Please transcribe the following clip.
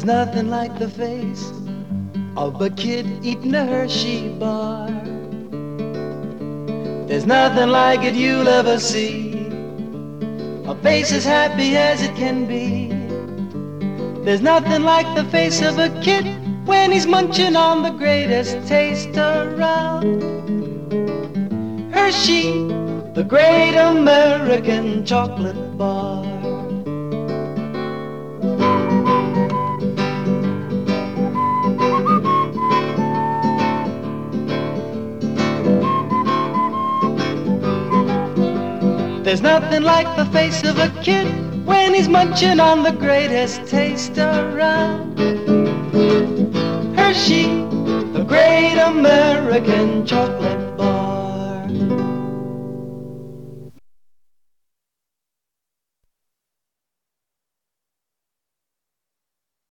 There's nothing like the face of a kid eating a Hershey bar. There's nothing like it you'll ever see, a face as happy as it can be. There's nothing like the face of a kid when he's munching on the greatest taste around. Hershey, the great American chocolate bar. There's nothing like the face of a kid when he's munching on the greatest taste around. Hershey, the great American chocolate bar.